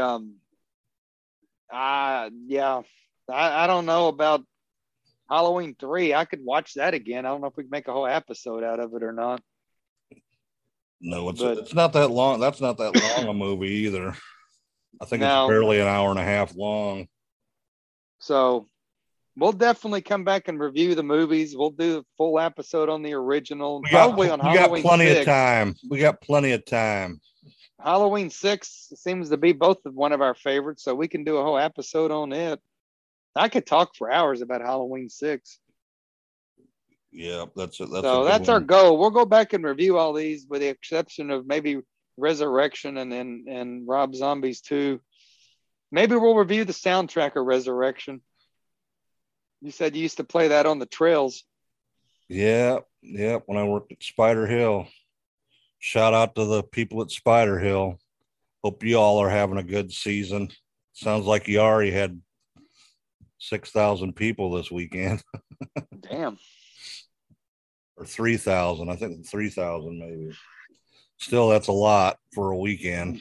I don't know about Halloween 3. I could watch that again. I don't know if we can make a whole episode out of it or not. No, it's not that long. That's not that long a movie either. I think it's barely an hour and a half long. So we'll definitely come back and review the movies. We'll do a full episode on the original. We got plenty of time. We got plenty of time. Halloween 6 seems to be both of one of our favorites, so we can do a whole episode on it. I could talk for hours about Halloween 6. Yeah, that's our goal. We'll go back and review all these, with the exception of maybe Resurrection and Rob Zombies 2. Maybe we'll review the soundtrack of Resurrection. You said you used to play that on the trails. Yeah. When I worked at Spider Hill. Shout out to the people at Spider Hill. Hope you all are having a good season. Sounds like you already had 6,000 people this weekend. Damn. Or 3,000. I think 3,000 maybe. Still, that's a lot for a weekend.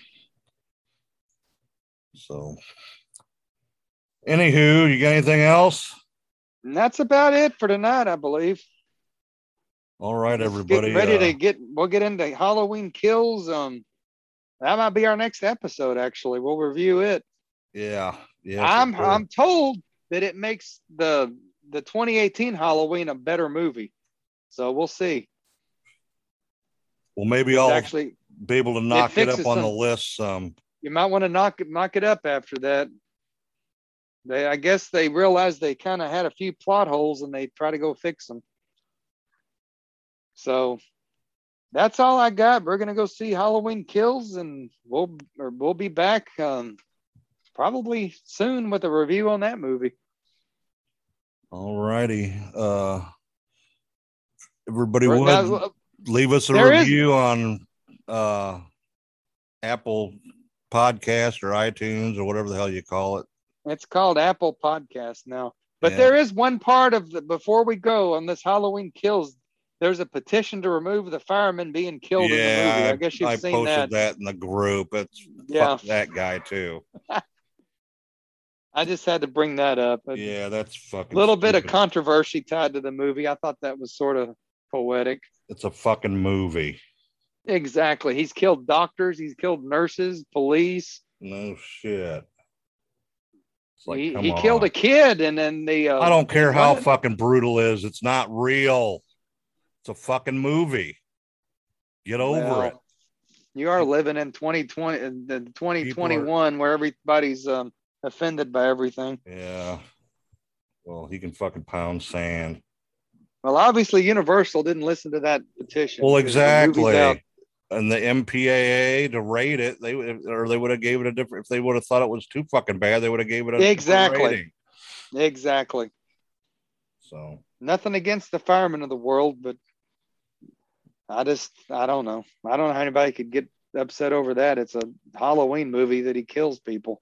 So, anywho, you got anything else? And that's about it for tonight, I believe. All right, everybody. We'll get into Halloween Kills. That might be our next episode, actually. We'll review it. Yeah. I'm told that it makes the 2018 Halloween a better movie. So we'll see. Well, maybe I'll actually be able to knock it up on the list some. You might want to knock it up after that. I guess they realized they kind of had a few plot holes and they try to go fix them. So that's all I got. We're gonna go see Halloween Kills, and we'll be back probably soon with a review on that movie. All righty. Everybody leave us a review on Apple Podcast or iTunes or whatever the hell you call it. It's called Apple Podcast now. But there is one part of before we go on this Halloween Kills, there's a petition to remove the fireman being killed in the movie. I guess you've seen that. I posted that in the group. Fuck that guy too. I just had to bring that up. Yeah, that's fucking a little bit of controversy tied to the movie. I thought that was sort of poetic. It's a fucking movie. Exactly. He's killed doctors. He's killed nurses, police. No shit. Like, he killed a kid, and then I don't care how fucking brutal it is. It's not real. It's a fucking movie. Get over it. You are living in 2020 and 2021 where everybody's offended by everything. Yeah. Well, he can fucking pound sand. Well, obviously Universal didn't listen to that petition. Well, exactly. And the MPAA to rate it, they would have gave it a different. If they would have thought it was too fucking bad, they would have gave it a different rating. Exactly. So nothing against the firemen of the world, but I don't know. I don't know how anybody could get upset over that. It's a Halloween movie that he kills people.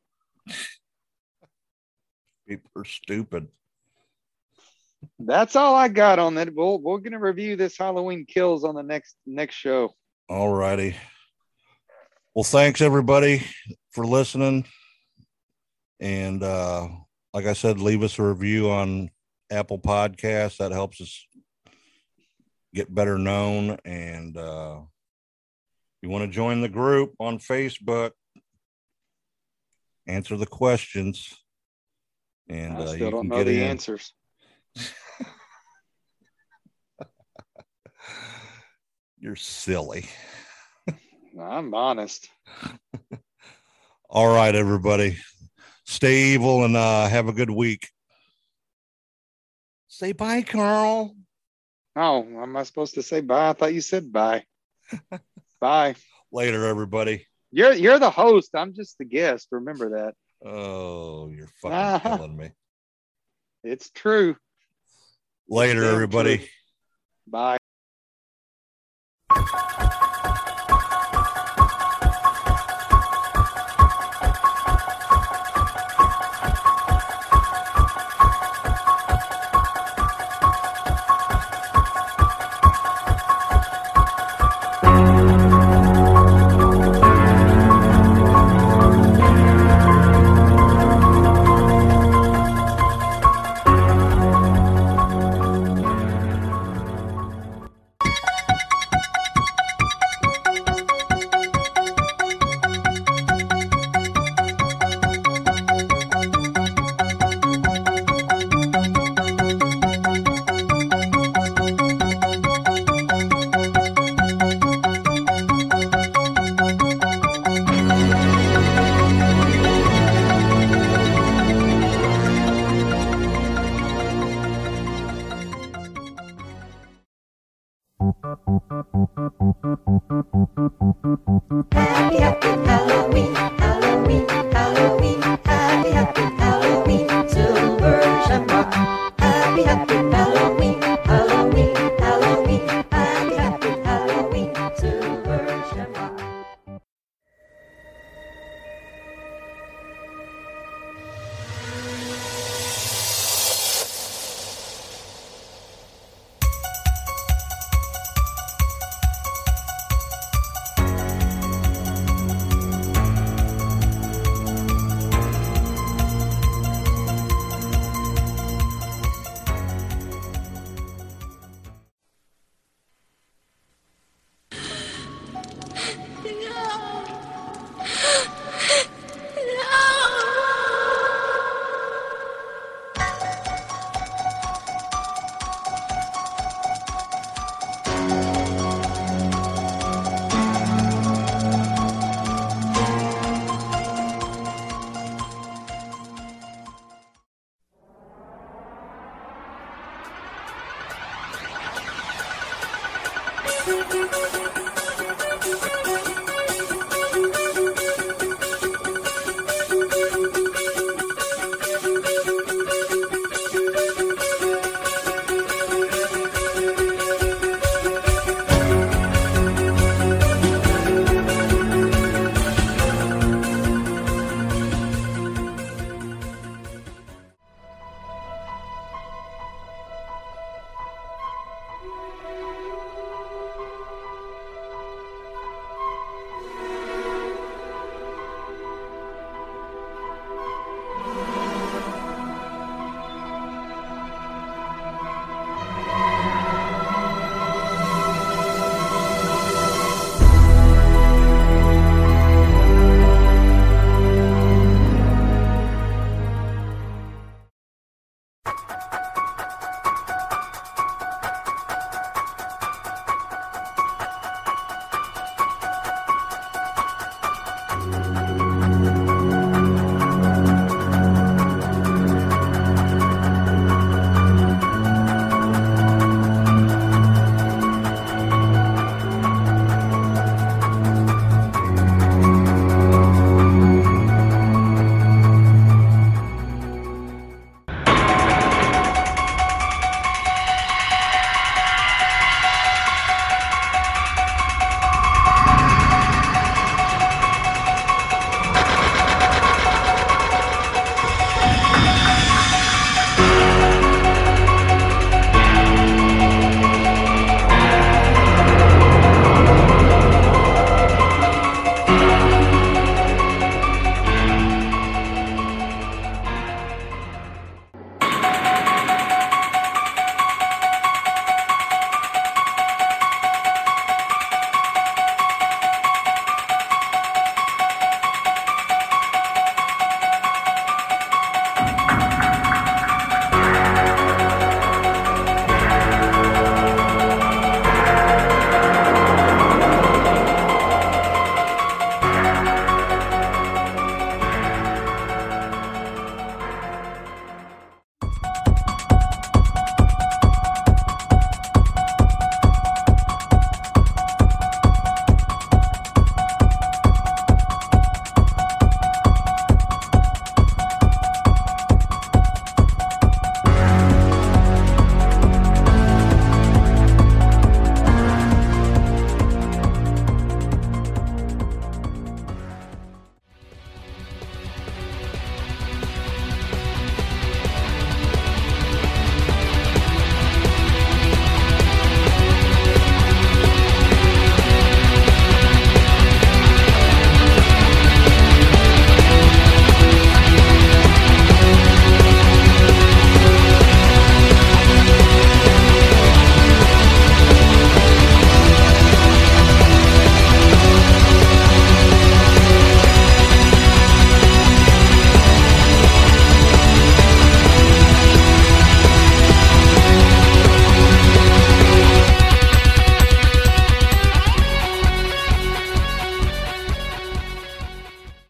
People are stupid. That's all I got on that. We're gonna review this Halloween Kills on the next show. All righty. Well, thanks everybody for listening. And like I said, leave us a review on Apple Podcasts. That helps us get better known. And you want to join the group on Facebook, answer the questions. And I still don't know the answers. You're silly. I'm honest. All right, everybody. Stay evil and have a good week. Say bye, Carl. Oh, am I supposed to say bye? I thought you said bye. Bye. Later, everybody. You're the host. I'm just the guest. Remember that. Oh, you're fucking killing me. It's true. Later, everybody. True. Bye. Happy, happy Halloween, Halloween, Halloween. Happy, happy Halloween, Silver Shamrock. Happy, happy Halloween, Halloween, Halloween. Happy, happy Halloween, Silver Shamrock.